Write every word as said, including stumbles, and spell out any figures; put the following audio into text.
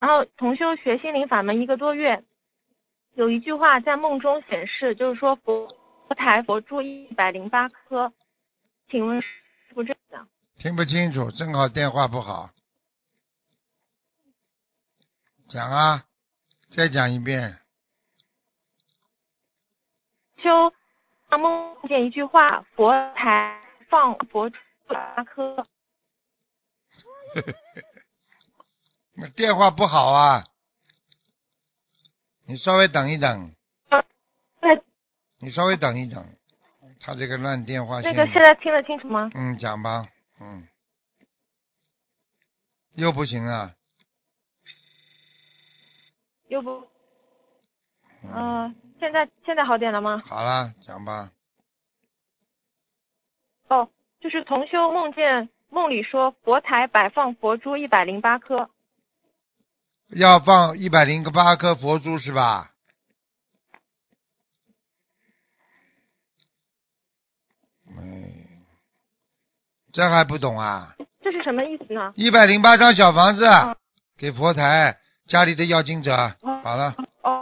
然后同修学心灵法门一个多月，有一句话在梦中显示，就是说佛佛台佛珠一百零八颗，请问是不是这样？ 听不清楚，正好电话不好。讲啊，再讲一遍。 修梦见一句话，佛台放佛珠八颗。 那电话不好啊，你稍微等一等， 对， 你稍微等一等，他这个烂电话线。 那个现在听得清楚吗？ 嗯，讲吧，嗯，又不行啊。 又不， 嗯， 呃，现在现在好点了吗？ 好了，讲吧。 哦，就是同修梦见梦里说佛台摆放佛珠一百零八颗。 要放一百零八颗佛珠是吧？嗯，这还不懂啊？ 这是什么意思呢？ 一百零八张小房子嗯， 给佛台家里的要经者， 哦好了。 哦